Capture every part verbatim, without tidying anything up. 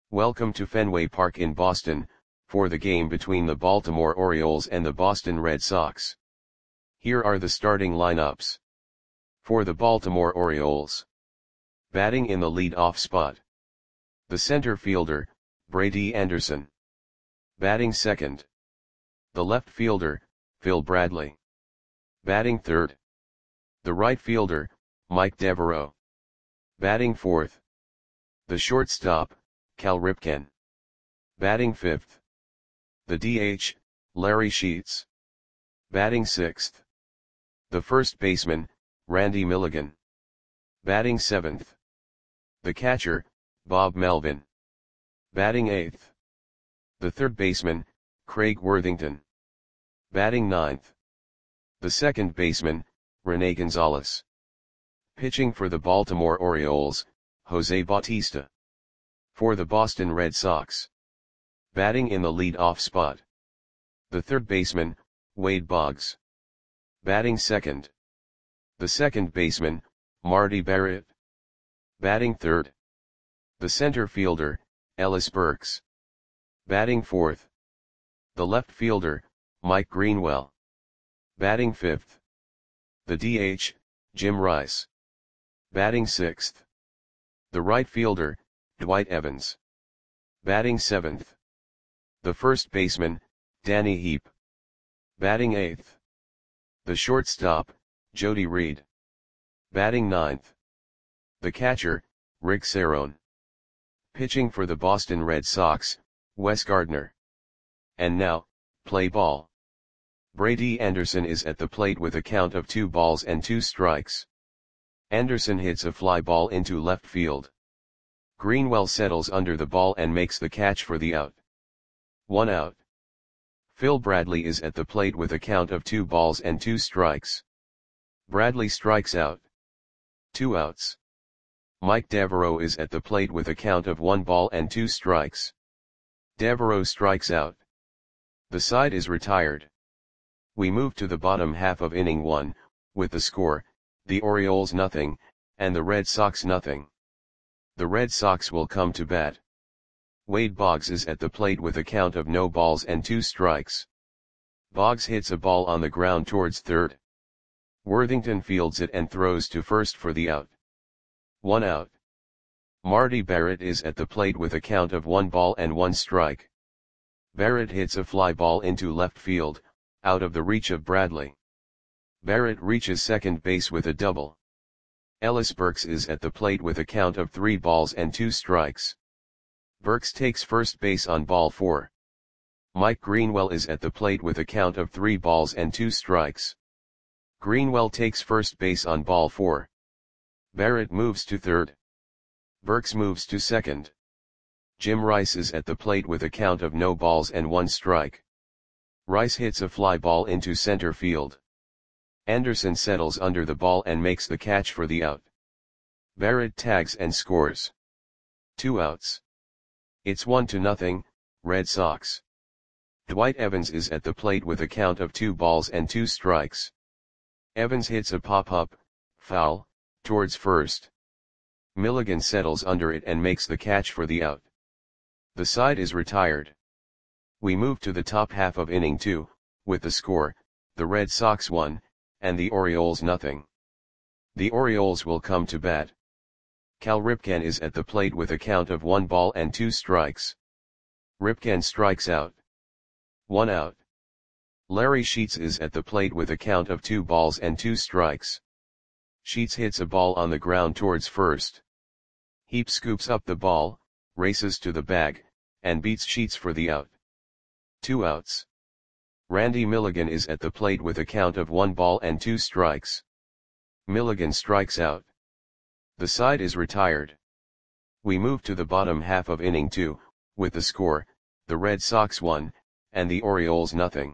Welcome to Fenway Park in Boston, for the game between the Baltimore Orioles and the Boston Red Sox. Here are the starting lineups. For the Baltimore Orioles. Batting in the lead-off spot. The center fielder, Brady Anderson. Batting second. The left fielder, Phil Bradley. Batting third. The right fielder, Mike Devereaux. Batting fourth. The shortstop, Cal Ripken. Batting fifth. The D H, Larry Sheets. Batting sixth. The first baseman, Randy Milligan. Batting seventh. The catcher, Bob Melvin. Batting eighth. The third baseman, Craig Worthington. Batting ninth. The second baseman, Rene Gonzalez. Pitching for the Baltimore Orioles, Jose Bautista. For the Boston Red Sox. Batting in the lead-off spot. The third baseman, Wade Boggs. Batting second. The second baseman, Marty Barrett. Batting third. The center fielder, Ellis Burks. Batting fourth. The left fielder, Mike Greenwell. Batting fifth. The D H, Jim Rice. Batting sixth. The right fielder, Dwight Evans. Batting seventh. The first baseman, Danny Heep. Batting eighth. The shortstop, Jody Reed. Batting ninth. The catcher, Rick Cerone. Pitching for the Boston Red Sox, Wes Gardner. And now, play ball. Brady Anderson is at the plate with a count of two balls and two strikes. Anderson hits a fly ball into left field. Greenwell settles under the ball and makes the catch for the out. One out. Phil Bradley is at the plate with a count of two balls and two strikes. Bradley strikes out. Two outs. Mike Devereaux is at the plate with a count of one ball and two strikes. Devereaux strikes out. The side is retired. We move to the bottom half of inning one, with the score, the Orioles nothing, and the Red Sox nothing. The Red Sox will come to bat. Wade Boggs is at the plate with a count of no balls and two strikes. Boggs hits a ball on the ground towards third. Worthington fields it and throws to first for the out. One out. Marty Barrett is at the plate with a count of one ball and one strike. Barrett hits a fly ball into left field, out of the reach of Bradley. Barrett reaches second base with a double. Ellis Burks is at the plate with a count of three balls and two strikes. Burks takes first base on ball four. Mike Greenwell is at the plate with a count of three balls and two strikes. Greenwell takes first base on ball four. Barrett moves to third. Burks moves to second. Jim Rice is at the plate with a count of no balls and one strike. Rice hits a fly ball into center field. Anderson settles under the ball and makes the catch for the out. Barrett tags and scores. Two outs. It's one to nothing, Red Sox. Dwight Evans is at the plate with a count of two balls and two strikes. Evans hits a pop-up, foul, towards first. Milligan settles under it and makes the catch for the out. The side is retired. We move to the top half of inning two, with the score, the Red Sox one, and the Orioles nothing. The Orioles will come to bat. Cal Ripken is at the plate with a count of one ball and two strikes. Ripken strikes out. One out. Larry Sheets is at the plate with a count of two balls and two strikes. Sheets hits a ball on the ground towards first. Heap scoops up the ball, races to the bag, and beats Sheets for the out. Two outs. Randy Milligan is at the plate with a count of one ball and two strikes. Milligan strikes out. The side is retired. We move to the bottom half of inning two, with the score, the Red Sox one, and the Orioles nothing.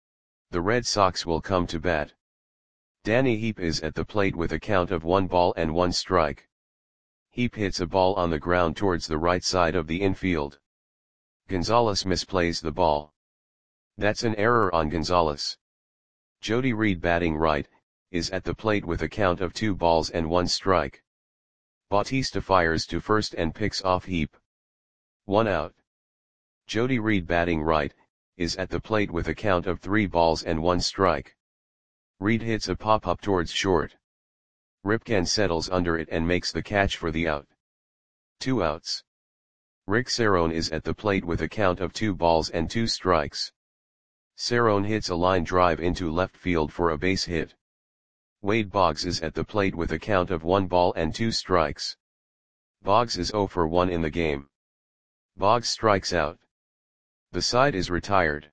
The Red Sox will come to bat. Danny Heep is at the plate with a count of one ball and one strike. Heep hits a ball on the ground towards the right side of the infield. Gonzalez misplays the ball. That's an error on Gonzalez. Jody Reed, batting right, is at the plate with a count of two balls and one strike. Bautista fires to first and picks off Heep. one out. Jody Reed batting right, is at the plate with a count of three balls and one strike. Reed hits a pop-up towards short. Ripken settles under it and makes the catch for the out. Two outs. Rick Cerrone is at the plate with a count of two balls and two strikes. Cerrone hits a line drive into left field for a base hit. Wade Boggs is at the plate with a count of one ball and two strikes. Boggs is oh for one in the game. Boggs strikes out. The side is retired.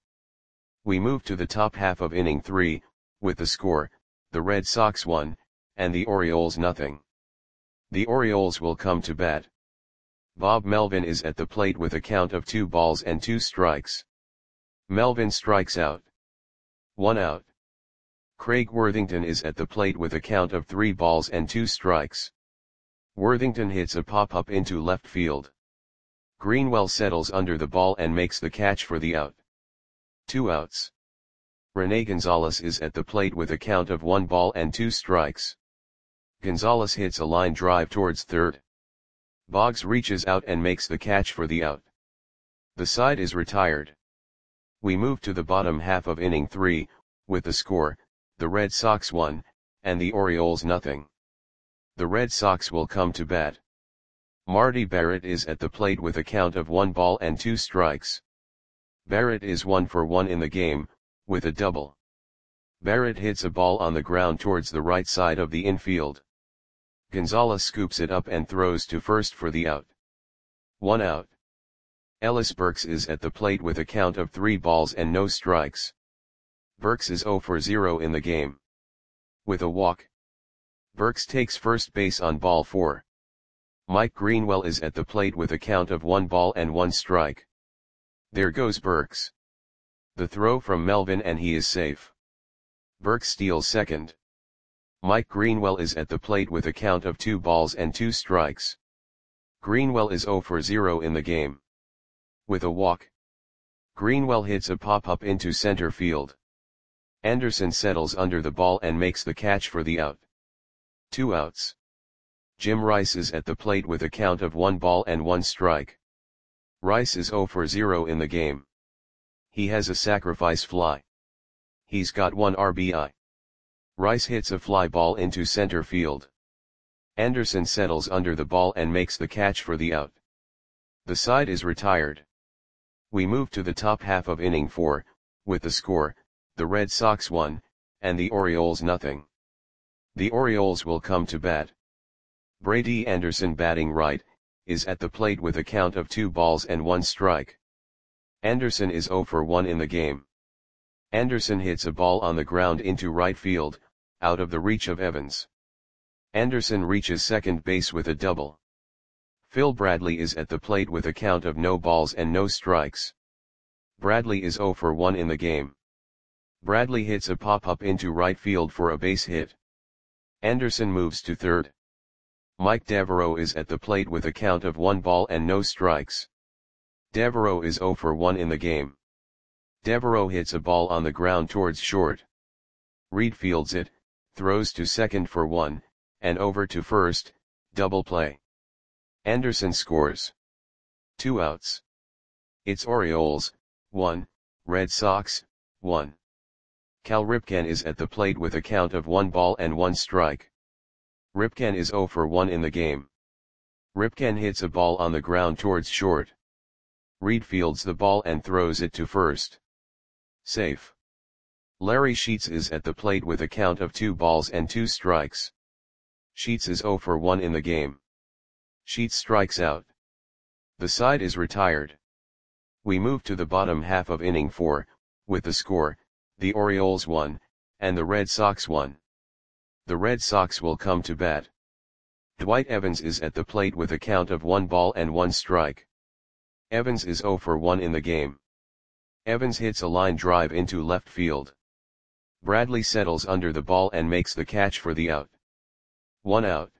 We move to the top half of inning three, with the score, the Red Sox one, and the Orioles nothing. The Orioles will come to bat. Bob Melvin is at the plate with a count of two balls and two strikes. Melvin strikes out. One out. Craig Worthington is at the plate with a count of three balls and two strikes. Worthington hits a pop-up into left field. Greenwell settles under the ball and makes the catch for the out. Two outs. Rene Gonzalez is at the plate with a count of one ball and two strikes. Gonzalez hits a line drive towards third. Boggs reaches out and makes the catch for the out. The side is retired. We move to the bottom half of inning three, with the score, the Red Sox one, and the Orioles nothing. The Red Sox will come to bat. Marty Barrett is at the plate with a count of one ball and two strikes. Barrett is one for one in the game, with a double. Barrett hits a ball on the ground towards the right side of the infield. Gonzalez scoops it up and throws to first for the out. One out. Ellis Burks is at the plate with a count of three balls and no strikes. Burks is oh for zero in the game. With a walk. Burks takes first base on ball four. Mike Greenwell is at the plate with a count of one ball and one strike. There goes Burks. The throw from Melvin and he is safe. Burks steals second. Mike Greenwell is at the plate with a count of two balls and two strikes. Greenwell is oh for zero in the game. With a walk. Greenwell hits a pop-up into center field. Anderson settles under the ball and makes the catch for the out. Two outs. Jim Rice is at the plate with a count of one ball and one strike. Rice is oh for zero in the game. He has a sacrifice fly. He's got one R B I. Rice hits a fly ball into center field. Anderson settles under the ball and makes the catch for the out. The side is retired. We move to the top half of inning four, with the score, the Red Sox one, and the Orioles nothing. The Orioles will come to bat. Brady Anderson batting right, is at the plate with a count of two balls and one strike. Anderson is oh for one in the game. Anderson hits a ball on the ground into right field, out of the reach of Evans. Anderson reaches second base with a double. Phil Bradley is at the plate with a count of no balls and no strikes. Bradley is oh for one in the game. Bradley hits a pop-up into right field for a base hit. Anderson moves to third. Mike Devereaux is at the plate with a count of one ball and no strikes. Devereaux is oh for one in the game. Devereaux hits a ball on the ground towards short. Reed fields it, throws to second for one, and over to first, double play. Anderson scores. Two outs. It's Orioles, one, Red Sox, one. Cal Ripken is at the plate with a count of one ball and one strike. Ripken is oh for one in the game. Ripken hits a ball on the ground towards short. Reed fields the ball and throws it to first. Safe. Larry Sheets is at the plate with a count of two balls and two strikes. Sheets is oh for one in the game. Sheets strikes out. The side is retired. We move to the bottom half of inning four, with the score, the Orioles one, and the Red Sox one. The Red Sox will come to bat. Dwight Evans is at the plate with a count of one ball and one strike. Evans is oh for one in the game. Evans hits a line drive into left field. Bradley settles under the ball and makes the catch for the out. One out.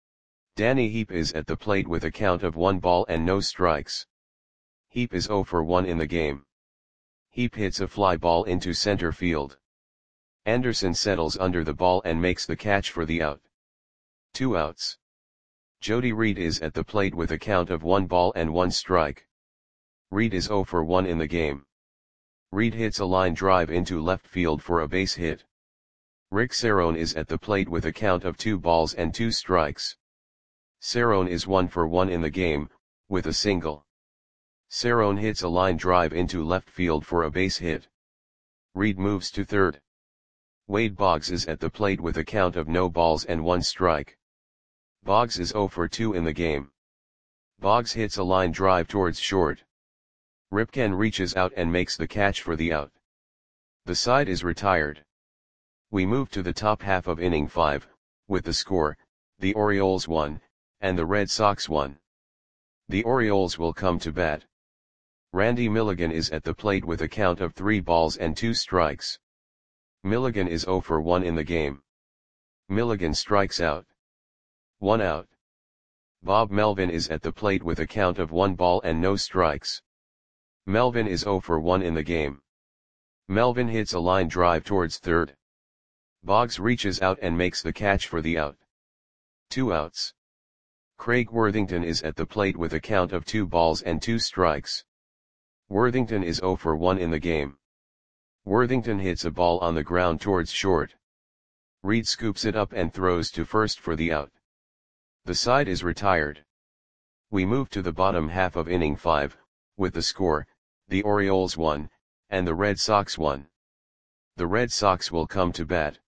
Danny Heap is at the plate with a count of one ball and no strikes. Heap is oh for one in the game. Heap hits a fly ball into center field. Anderson settles under the ball and makes the catch for the out. Two outs. Jody Reed is at the plate with a count of one ball and one strike. Reed is zero for one in the game. Reed hits a line drive into left field for a base hit. Rick Cerrone is at the plate with a count of two balls and two strikes. Cerrone is one for one in the game, with a single. Cerrone hits a line drive into left field for a base hit. Reed moves to third. Wade Boggs is at the plate with a count of no balls and one strike. Boggs is zero for two in the game. Boggs hits a line drive towards short. Ripken reaches out and makes the catch for the out. The side is retired. We move to the top half of inning five, with the score, the Orioles one, and the Red Sox one. The Orioles will come to bat. Randy Milligan is at the plate with a count of three balls and two strikes. Milligan is zero for one in the game. Milligan strikes out. One out. Bob Melvin is at the plate with a count of one ball and no strikes. Melvin is zero for one in the game. Melvin hits a line drive towards third. Boggs reaches out and makes the catch for the out. Two outs. Craig Worthington is at the plate with a count of two balls and two strikes. Worthington is zero for one in the game. Worthington hits a ball on the ground towards short. Reed scoops it up and throws to first for the out. The side is retired. We move to the bottom half of inning five, with the score, the Orioles one, and the Red Sox one. The Red Sox will come to bat.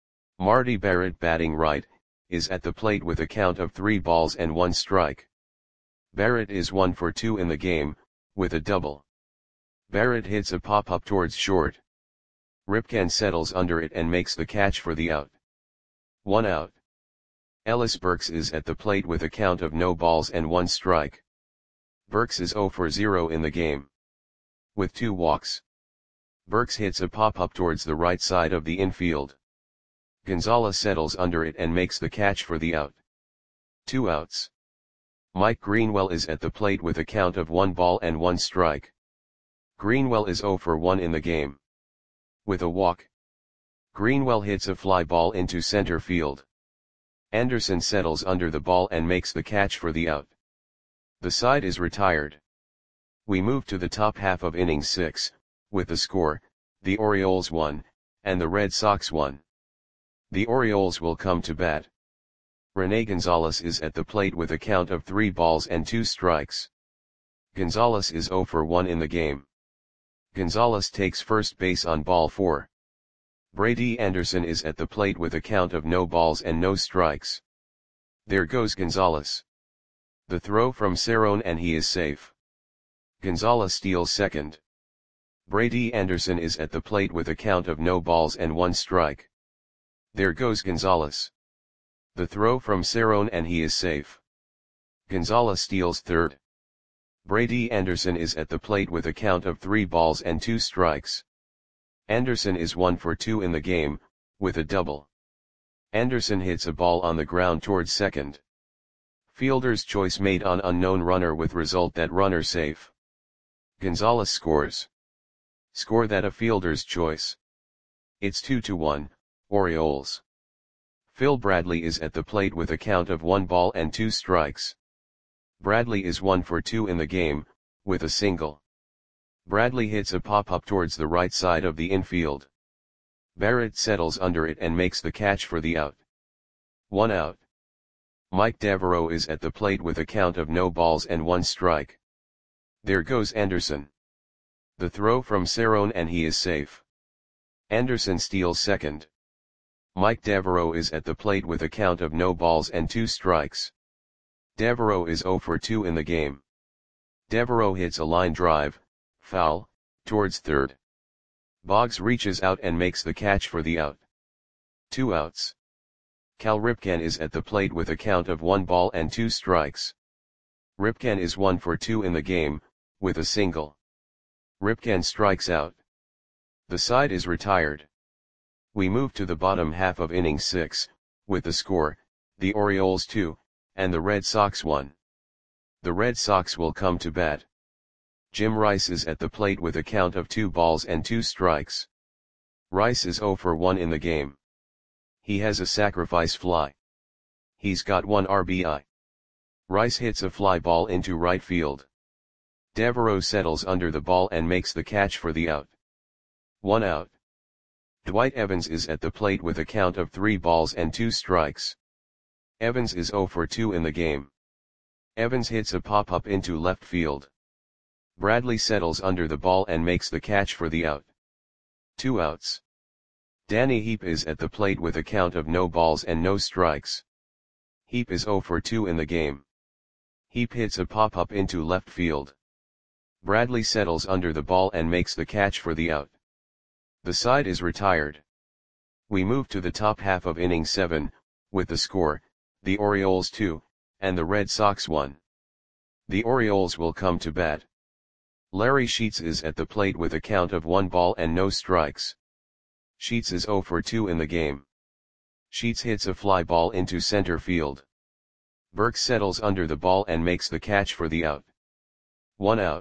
Marty Barrett, batting right, is at the plate with a count of three balls and one strike. Barrett is one for two in the game, with a double. Barrett hits a pop-up towards short. Ripken settles under it and makes the catch for the out. One out. Ellis Burks is at the plate with a count of no balls and one strike. Burks is zero for zero in the game. With two walks. Burks hits a pop-up towards the right side of the infield. Gonzalez settles under it and makes the catch for the out. Two outs. Mike Greenwell is at the plate with a count of one ball and one strike. Greenwell is zero for one in the game. With a walk. Greenwell hits a fly ball into center field. Anderson settles under the ball and makes the catch for the out. The side is retired. We move to the top half of inning six, with the score, the Orioles one, and the Red Sox one. The Orioles will come to bat. Rene Gonzalez is at the plate with a count of three balls and two strikes. Gonzalez is zero for one in the game. Gonzalez takes first base on ball four. Brady Anderson is at the plate with a count of no balls and no strikes. There goes Gonzalez. The throw from Cerrone and he is safe. Gonzalez steals second. Brady Anderson is at the plate with a count of no balls and one strike. There goes Gonzalez. The throw from Cerrone and he is safe. Gonzalez steals third. Brady Anderson is at the plate with a count of three balls and two strikes. Anderson is one for two in the game, with a double. Anderson hits a ball on the ground towards second. Fielder's choice made on unknown runner with result that runner safe. Gonzalez scores. Score that a fielder's choice. It's two to one, Orioles. Phil Bradley is at the plate with a count of one ball and two strikes. Bradley is one for two in the game, with a single. Bradley hits a pop-up towards the right side of the infield. Barrett settles under it and makes the catch for the out. One out. Mike Devereaux is at the plate with a count of no balls and one strike. There goes Anderson. The throw from Cerrone and he is safe. Anderson steals second. Mike Devereaux is at the plate with a count of no balls and two strikes. Devereaux is zero for two in the game. Devereaux hits a line drive, foul, towards third. Boggs reaches out and makes the catch for the out. Two outs. Cal Ripken is at the plate with a count of one ball and two strikes. Ripken is one for two in the game, with a single. Ripken strikes out. The side is retired. We move to the bottom half of inning six, with the score, the Orioles two, and the Red Sox one. The Red Sox will come to bat. Jim Rice is at the plate with a count of two balls and two strikes. Rice is zero for one in the game. He has a sacrifice fly. He's got one R B I. Rice hits a fly ball into right field. Devereaux settles under the ball and makes the catch for the out. One out. Dwight Evans is at the plate with a count of three balls and two strikes. Evans is zero for two in the game. Evans hits a pop-up into left field. Bradley settles under the ball and makes the catch for the out. Two outs. Danny Heap is at the plate with a count of no balls and no strikes. Heap is zero for two in the game. Heap hits a pop-up into left field. Bradley settles under the ball and makes the catch for the out. The side is retired. We move to the top half of inning seven, with the score, the Orioles two, and the Red Sox one. The Orioles will come to bat. Larry Sheets is at the plate with a count of one ball and no strikes. Sheets is zero for two in the game. Sheets hits a fly ball into center field. Burks settles under the ball and makes the catch for the out. One out.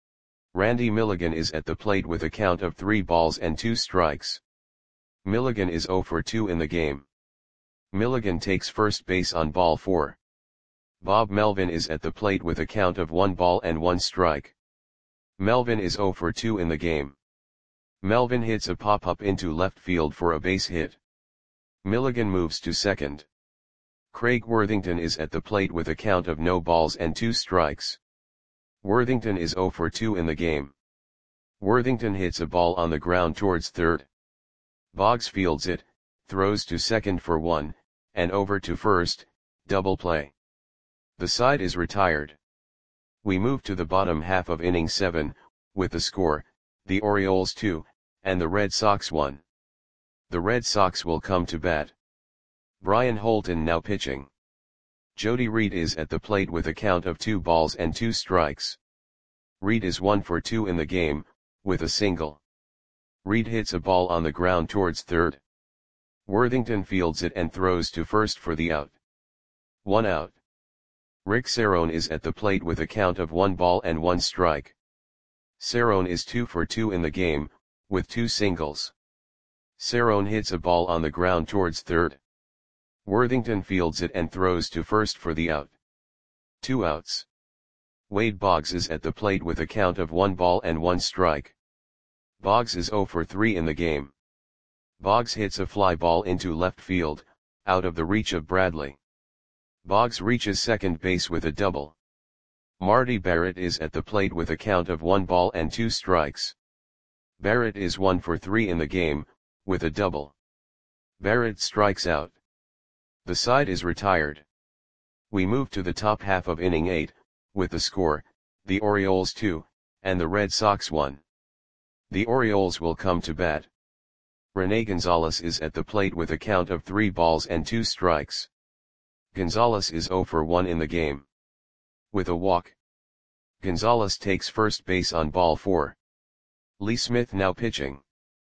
Randy Milligan is at the plate with a count of three balls and two strikes. Milligan is zero for two in the game. Milligan takes first base on ball four. Bob Melvin is at the plate with a count of one ball and one strike. Melvin is zero for two in the game. Melvin hits a pop-up into left field for a base hit. Milligan moves to second. Craig Worthington is at the plate with a count of no balls and two strikes. Worthington is zero for two in the game. Worthington hits a ball on the ground towards third. Boggs fields it, throws to second for one, and over to first, double play. The side is retired. We move to the bottom half of inning seven, with the score, the Orioles two, and the Red Sox one. The Red Sox will come to bat. Brian Holton now pitching. Jody Reed is at the plate with a count of two balls and two strikes. Reed is one for two in the game, with a single. Reed hits a ball on the ground towards third. Worthington fields it and throws to first for the out. One out. Rick Cerrone is at the plate with a count of one ball and one strike. Cerrone is two for two in the game, with two singles. Cerrone hits a ball on the ground towards third. Worthington fields it and throws to first for the out. Two outs. Wade Boggs is at the plate with a count of one ball and one strike. Boggs is zero for three in the game. Boggs hits a fly ball into left field, out of the reach of Bradley. Boggs reaches second base with a double. Marty Barrett is at the plate with a count of one ball and two strikes. Barrett is one for three in the game, with a double. Barrett strikes out. The side is retired. We move to the top half of inning eight, with the score, the Orioles two, and the Red Sox one. The Orioles will come to bat. Rene Gonzalez is at the plate with a count of three balls and two strikes. Gonzalez is zero for one in the game. With a walk. Gonzalez takes first base on ball four. Lee Smith now pitching.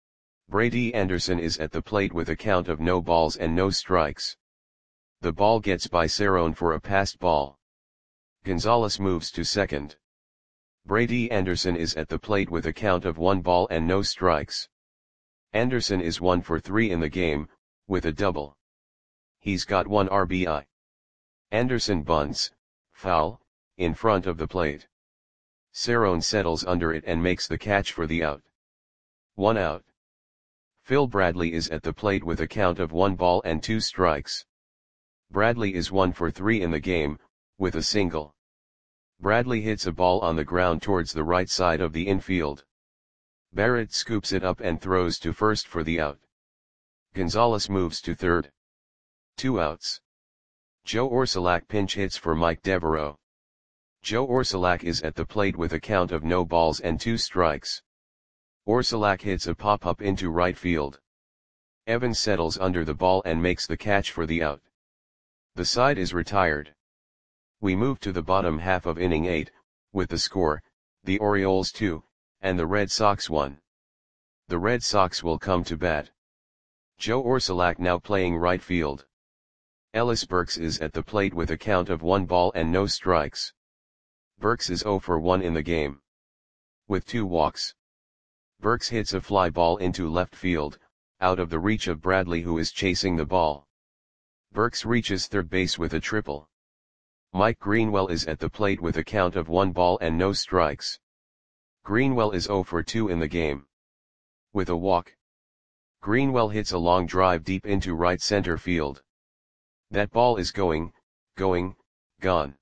Brady Anderson is at the plate with a count of no balls and no strikes. The ball gets by Cerrone for a passed ball. Gonzalez moves to second. Brady Anderson is at the plate with a count of one ball and no strikes. Anderson is one for three in the game, with a double. He's got one R B I. Anderson bunts, foul, in front of the plate. Cerrone settles under it and makes the catch for the out. One out. Phil Bradley is at the plate with a count of one ball and two strikes. Bradley is one for three in the game, with a single. Bradley hits a ball on the ground towards the right side of the infield. Barrett scoops it up and throws to first for the out. Gonzalez moves to third. Two outs. Joe Orsulak pinch hits for Mike Devereaux. Joe Orsulak is at the plate with a count of no balls and two strikes. Orsulak hits a pop-up into right field. Evans settles under the ball and makes the catch for the out. The side is retired. We move to the bottom half of inning eight, with the score, the Orioles two, and the Red Sox one. The Red Sox will come to bat. Joe Orsulak now playing right field. Ellis Burks is at the plate with a count of one ball and no strikes. Burks is zero for one in the game. With two walks. Burks hits a fly ball into left field, out of the reach of Bradley who is chasing the ball. Burks reaches third base with a triple. Mike Greenwell is at the plate with a count of one ball and no strikes. Greenwell is zero for two in the game. With a walk, Greenwell hits a long drive deep into right center field. That ball is going, going, gone.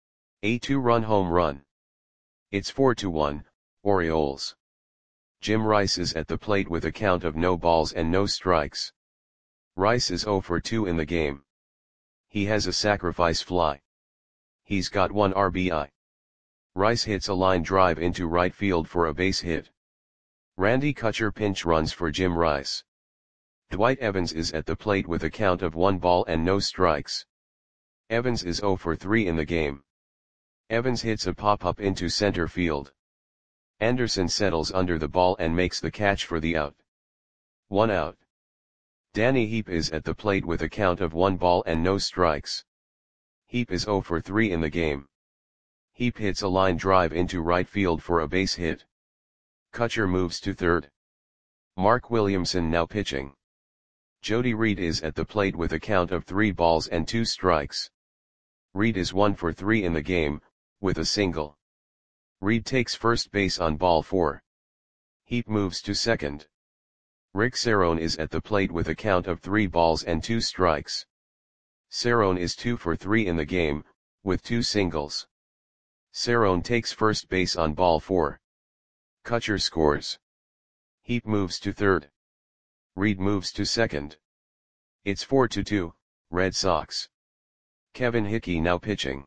A two-run home run. It's four to one, Orioles. Jim Rice is at the plate with a count of no balls and no strikes. Rice is zero for two in the game. He has a sacrifice fly. He's got one R B I. Rice hits a line drive into right field for a base hit. Randy Kutcher pinch runs for Jim Rice. Dwight Evans is at the plate with a count of one ball and no strikes. Evans is zero for three in the game. Evans hits a pop-up into center field. Anderson settles under the ball and makes the catch for the out. One out. Danny Heap is at the plate with a count of one ball and no strikes. Heap is zero for three in the game. Heap hits a line drive into right field for a base hit. Kutcher moves to third. Mark Williamson now pitching. Jody Reed is at the plate with a count of three balls and two strikes. Reed is one for three in the game, with a single. Reed takes first base on ball four. Heap moves to second. Rick Cerrone is at the plate with a count of three balls and two strikes. Cerrone is two for three in the game, with two singles. Cerrone takes first base on ball four. Kutcher scores. Heap moves to third. Reed moves to second. It's four to two, Red Sox. Kevin Hickey now pitching.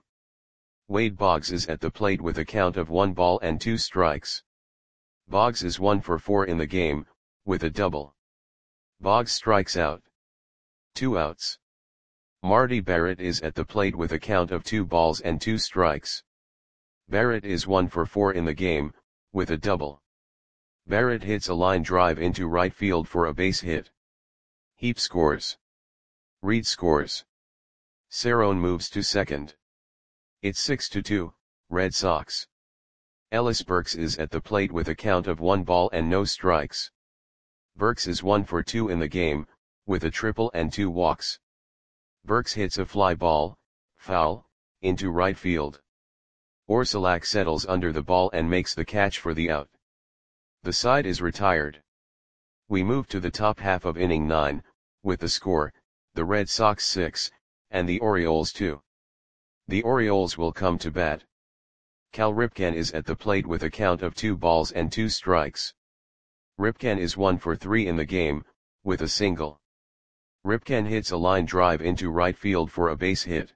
Wade Boggs is at the plate with a count of one ball and two strikes. Boggs is one for four in the game, with a double. Boggs strikes out. Two outs. Marty Barrett is at the plate with a count of two balls and two strikes. Barrett is one for four in the game, with a double. Barrett hits a line drive into right field for a base hit. Heap scores. Reed scores. Cerrone moves to second. It's six to two, Red Sox. Ellis Burks is at the plate with a count of one ball and no strikes. Burks is one for two in the game, with a triple and two walks. Burks hits a fly ball, foul, into right field. Orsulak settles under the ball and makes the catch for the out. The side is retired. We move to the top half of inning nine, with the score, the Red Sox six, and the Orioles two. The Orioles will come to bat. Cal Ripken is at the plate with a count of two balls and two strikes. Ripken is one for three in the game, with a single. Ripken hits a line drive into right field for a base hit.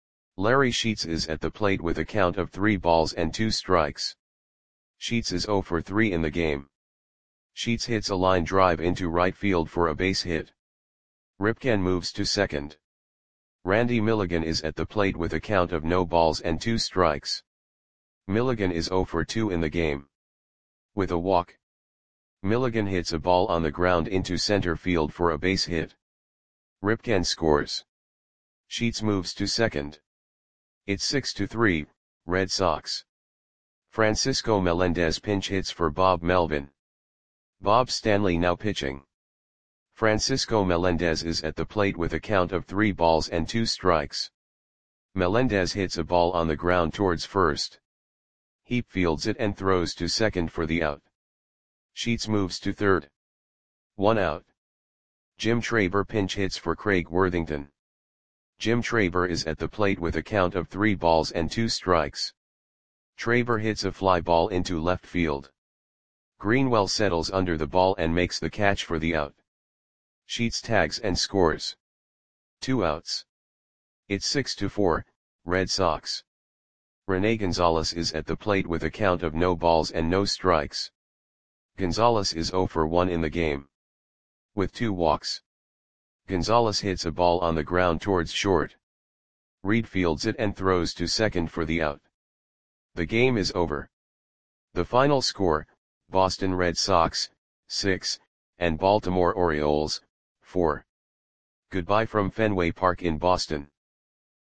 Larry Sheets is at the plate with a count of three balls and two strikes. Sheets is zero for three in the game. Sheets hits a line drive into right field for a base hit. Ripken moves to second. Randy Milligan is at the plate with a count of no balls and two strikes. Milligan is zero for two in the game. With a walk, Milligan hits a ball on the ground into center field for a base hit. Ripken scores. Sheets moves to second. It's six to three, Red Sox. Francisco Melendez pinch hits for Bob Melvin. Bob Stanley now pitching. Francisco Melendez is at the plate with a count of three balls and two strikes. Melendez hits a ball on the ground towards first. Heap fields it and throws to second for the out. Sheets moves to third. One out. Jim Traber pinch hits for Craig Worthington. Jim Traber is at the plate with a count of three balls and two strikes. Traber hits a fly ball into left field. Greenwell settles under the ball and makes the catch for the out. Sheets tags and scores. Two outs. It's six to four, Red Sox. Rene Gonzalez is at the plate with a count of no balls and no strikes. Gonzalez is zero for one in the game. With two walks. Gonzalez hits a ball on the ground towards short. Reed fields it and throws to second for the out. The game is over. The final score, Boston Red Sox, six, and Baltimore Orioles, four. Goodbye from Fenway Park in Boston.